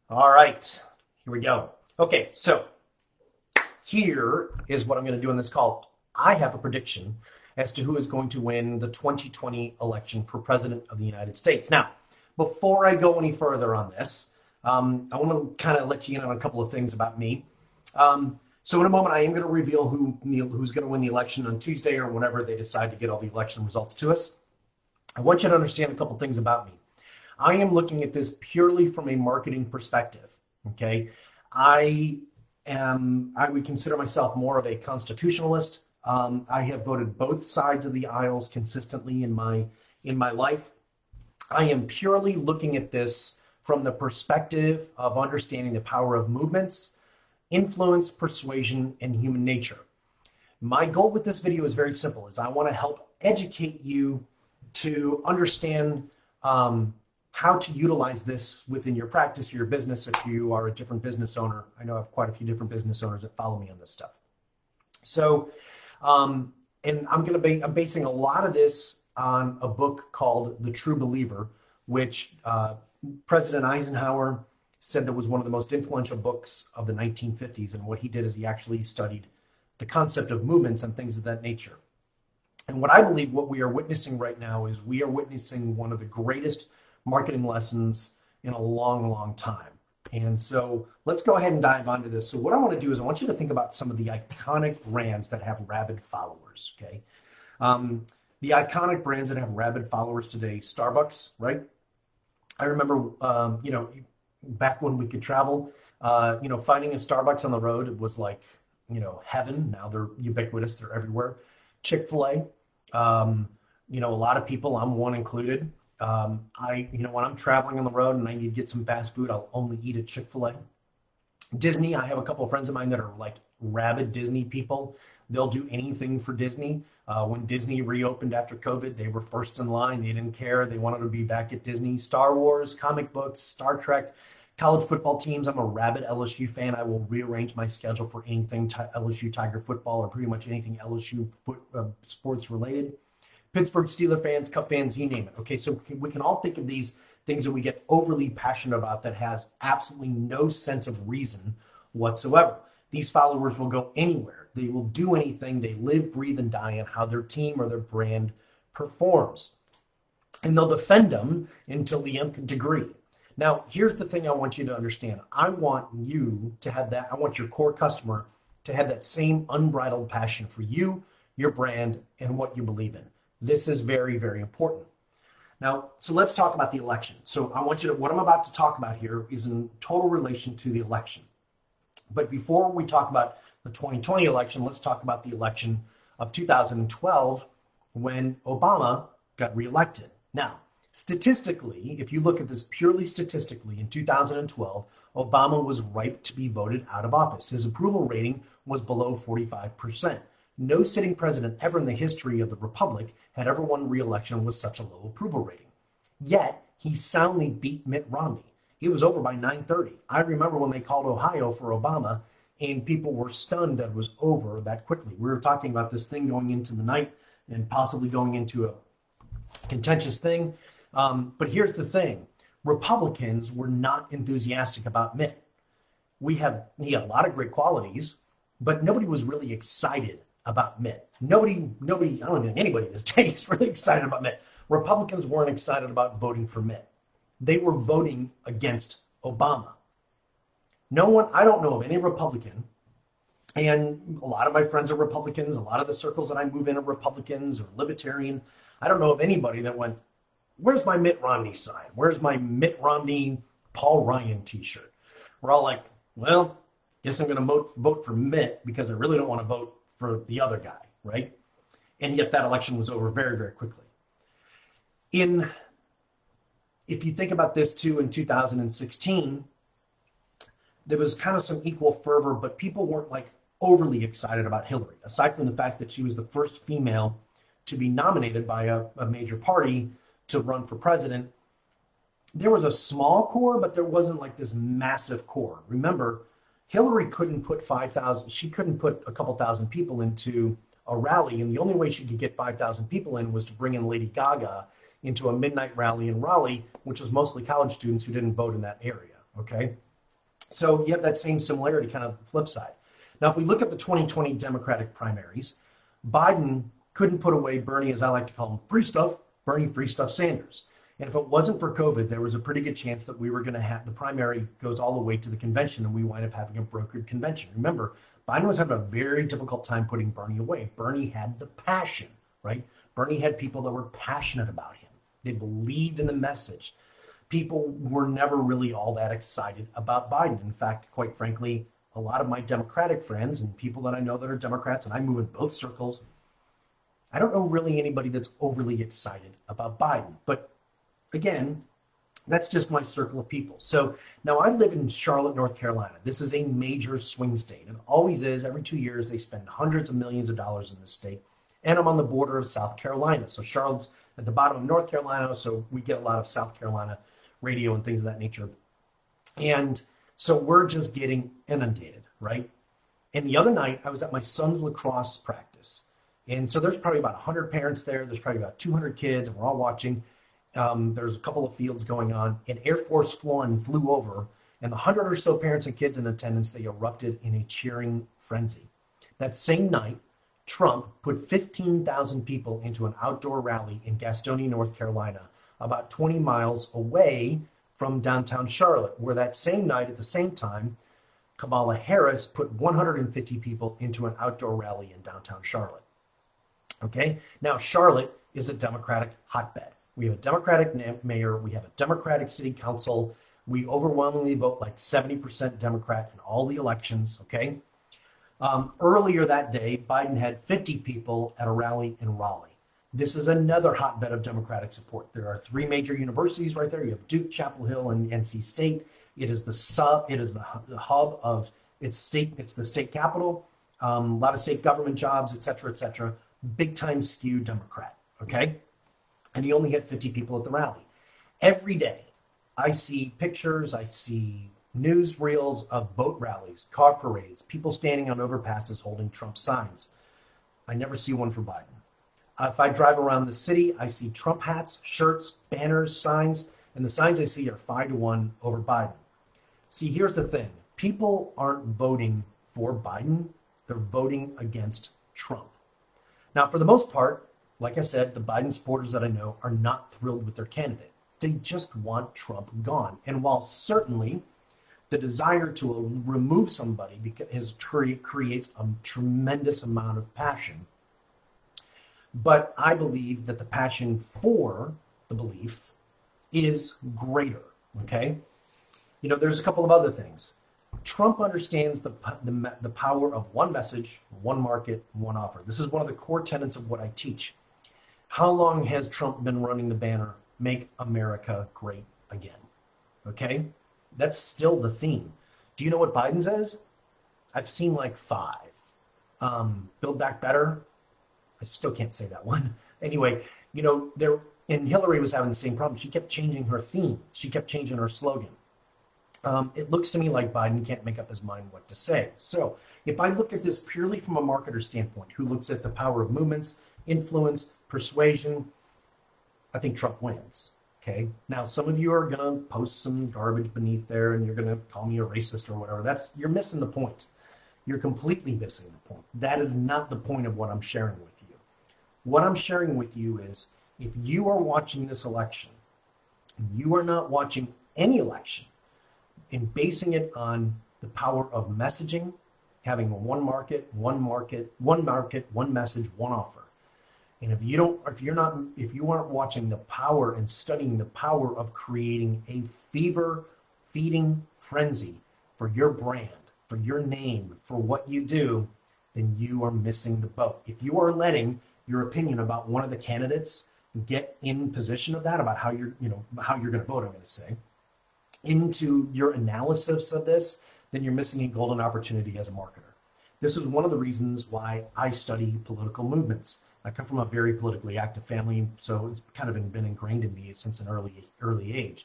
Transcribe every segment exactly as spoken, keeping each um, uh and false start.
All right, here we go. Okay, so here is what I'm going to do in this call. I have a prediction as to who is going to win the twenty twenty election for President of the United States. Now, before I go any further on this, um, I want to kind of let you in on a couple of things about me. Um, so in a moment, I am going to reveal who who's going to win the election on Tuesday or whenever they decide to get all the election results to us. I want you to understand a couple of things about me. I am looking at this purely from a marketing perspective. Okay, I am. I would consider myself more of a constitutionalist. Um, I have voted both sides of the aisles consistently in my in my life. I am purely looking at this from the perspective of understanding the power of movements, influence, persuasion, and human nature. My goal with this video is very simple: is I want to help educate you to understand um, how to utilize this within your practice, your business. If you are a different business owner, I know I have quite a few different business owners that follow me on this stuff. So, um, and I'm going to be I'm basing a lot of this on a book called The True Believer, which uh, President Eisenhower said that was one of the most influential books of the nineteen fifties. And what he did is he actually studied the concept of movements and things of that nature. And what I believe what we are witnessing right now is we are witnessing one of the greatest marketing lessons in a long, long time. And so let's go ahead and dive onto this. So what I want to do is I want you to think about some of the iconic brands that have rabid followers, okay? Um, the iconic brands that have rabid followers today, Starbucks, right? I remember, um, you know, back when we could travel, uh, you know, finding a Starbucks on the road was like, you know, heaven. Now they're ubiquitous, they're everywhere. Chick-fil-A, um, you know, a lot of people, I'm one included. Um, I, you know, when I'm traveling on the road and I need to get some fast food, I'll only eat at Chick-fil-A. Disney, I have a couple of friends of mine that are like rabid Disney people. They'll do anything for Disney. Uh, when Disney reopened after COVID, they were first in line. They didn't care. They wanted to be back at Disney. Star Wars, comic books, Star Trek, college football teams. I'm a rabid L S U fan. I will rearrange my schedule for anything L S U Tiger football or pretty much anything L S U foot, uh, sports related. Pittsburgh Steelers fans, Cup fans, you name it. Okay, so we can all think of these things that we get overly passionate about that has absolutely no sense of reason whatsoever. These followers will go anywhere. They will do anything. They live, breathe, and die on how their team or their brand performs. And they'll defend them until the nth degree. Now, here's the thing I want you to understand. I want you to have that, I want your core customer to have that same unbridled passion for you, your brand, and what you believe in. This is very, very important. Now, so let's talk about the election. So I want you to, what I'm about to talk about here is in total relation to the election. But before we talk about the twenty twenty election, let's talk about the election of two thousand twelve when Obama got reelected. Now, statistically, if you look at this purely statistically, in two thousand twelve, Obama was ripe to be voted out of office. His approval rating was below forty-five percent. No sitting president ever in the history of the republic had ever won re-election with such a low approval rating. Yet, he soundly beat Mitt Romney. It was over by nine thirty. I remember when they called Ohio for Obama, and people were stunned that it was over that quickly. We were talking about this thing going into the night and possibly going into a contentious thing. Um, but here's the thing. Republicans were not enthusiastic about Mitt. We have, he had a lot of great qualities, but nobody was really excited about Mitt. Nobody, nobody, I don't think anybody these days really excited about Mitt. Republicans weren't excited about voting for Mitt. They were voting against Obama. No one, I don't know of any Republican, and a lot of my friends are Republicans, a lot of the circles that I move in are Republicans or Libertarian. I don't know of anybody that went, where's my Mitt Romney sign? Where's my Mitt Romney Paul Ryan t-shirt? We're all like, well, guess I'm going to vote, vote for Mitt because I really don't want to vote for the other guy, right? And yet that election was over very, very quickly. In, if you think about this too, in two thousand sixteen, there was kind of some equal fervor, but people weren't like overly excited about Hillary, aside from the fact that she was the first female to be nominated by a, a major party to run for president. There was a small core, but there wasn't like this massive core. Remember, Hillary couldn't put five thousand, she couldn't put a couple thousand people into a rally, and the only way she could get five thousand people in was to bring in Lady Gaga into a midnight rally in Raleigh, which was mostly college students who didn't vote in that area, okay? So you have that same similarity, kind of flip side. Now, if we look at the twenty twenty Democratic primaries, Biden couldn't put away Bernie, as I like to call him, free stuff, Bernie free stuff Sanders. And if it wasn't for COVID, there was a pretty good chance that we were going to have the primary goes all the way to the convention and we wind up having a brokered convention. Remember, Biden was having a very difficult time putting Bernie away. Bernie had the passion, right? Bernie had people that were passionate about him. They believed in the message. People were never really all that excited about Biden. In fact, quite frankly, a lot of my Democratic friends and people that I know that are Democrats, and I move in both circles, I don't know really anybody that's overly excited about Biden. But again, that's just my circle of people. So now I live in Charlotte, North Carolina. This is a major swing state. It always is. Every two years, they spend hundreds of millions of dollars in this state. And I'm on the border of South Carolina. So Charlotte's at the bottom of North Carolina. So we get a lot of South Carolina radio and things of that nature. And so we're just getting inundated, right? And the other night, I was at my son's lacrosse practice. And so there's probably about one hundred parents there. There's probably about two hundred kids, and we're all watching. Um, there's a couple of fields going on, and Air Force One flew over, and the one hundred or so parents and kids in attendance, they erupted in a cheering frenzy. That same night, Trump put fifteen thousand people into an outdoor rally in Gastonia, North Carolina, about twenty miles away from downtown Charlotte, where that same night, at the same time, Kamala Harris put one hundred fifty people into an outdoor rally in downtown Charlotte. Okay, now Charlotte is a Democratic hotbed. We have a Democratic mayor. We have a Democratic city council. We overwhelmingly vote like seventy percent Democrat in all the elections, okay? Um, earlier that day, Biden had fifty people at a rally in Raleigh. This is another hotbed of Democratic support. There are three major universities right there. You have Duke, Chapel Hill, and N C State. It is the sub. It is the, the hub of its state. It's the state capital. Um, a lot of state government jobs, et cetera, et cetera. Big time skew Democrat, okay? And he only had fifty people at the rally. Every day, I see pictures, I see news reels of boat rallies, car parades, people standing on overpasses holding Trump signs. I never see one for Biden. Uh, if I drive around the city, I see Trump hats, shirts, banners, signs, and the signs I see are five to one over Biden. See, here's the thing. People aren't voting for Biden. They're voting against Trump. Now, for the most part, like I said, the Biden supporters that I know are not thrilled with their candidate. They just want Trump gone. And while certainly the desire to remove somebody because it creates a tremendous amount of passion, but I believe that the passion for the belief is greater, okay? You know, there's a couple of other things. Trump understands the, the, the power of one message, one market, one offer. This is one of the core tenets of what I teach. How long has Trump been running the banner, Make America Great Again? Okay? That's still the theme. Do you know what Biden says? I've seen like five. Um, Build Back Better. I still can't say that one. Anyway, you know, there, and Hillary was having the same problem. She kept changing her theme. She kept changing her slogan. Um, it looks to me like Biden can't make up his mind what to say. So if I look at this purely from a marketer standpoint, who looks at the power of movements, influence, persuasion, I think Trump wins. Okay. Now, some of you are going to post some garbage beneath there and you're going to call me a racist or whatever. That's, you're missing the point. You're completely missing the point. That is not the point of what I'm sharing with you. What I'm sharing with you is if you are watching this election, you are not watching any election and basing it on the power of messaging, having one market, one market, one market, one message, one offer. And if you don't, if you're not, if you aren't watching the power and studying the power of creating a fever feeding frenzy for your brand, for your name, for what you do, then you are missing the boat. If you are letting your opinion about one of the candidates get in position of that, about how you're, you know, how you're going to vote, I'm going to say, into your analysis of this, then you're missing a golden opportunity as a marketer. This is one of the reasons why I study political movements. I come from a very politically active family, so it's kind of been ingrained in me since an early early age.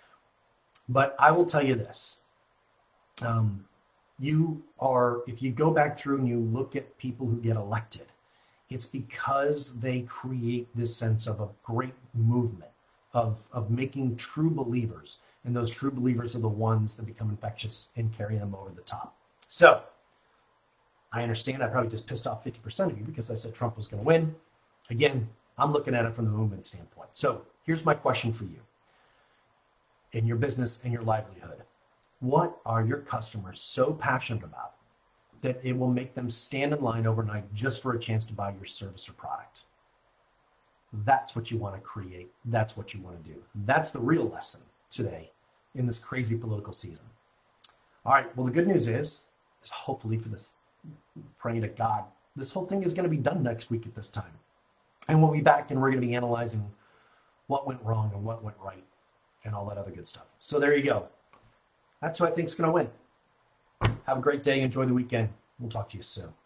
But I will tell you this. Um, you are, if you go back through and you look at people who get elected, it's because they create this sense of a great movement, of, of making true believers. And those true believers are the ones that become infectious and carry them over the top. So I understand I probably just pissed off fifty percent of you because I said Trump was going to win. Again, I'm looking at it from the movement standpoint. So here's my question for you. In your business and your livelihood, what are your customers so passionate about that it will make them stand in line overnight just for a chance to buy your service or product? That's what you want to create. That's what you want to do. That's the real lesson today in this crazy political season. All right. Well, the good news is, is hopefully for this, praying to God, this whole thing is going to be done next week at this time. And we'll be back and we're going to be analyzing what went wrong and what went right and all that other good stuff. So there you go. That's who I think is going to win. Have a great day. Enjoy the weekend. We'll talk to you soon.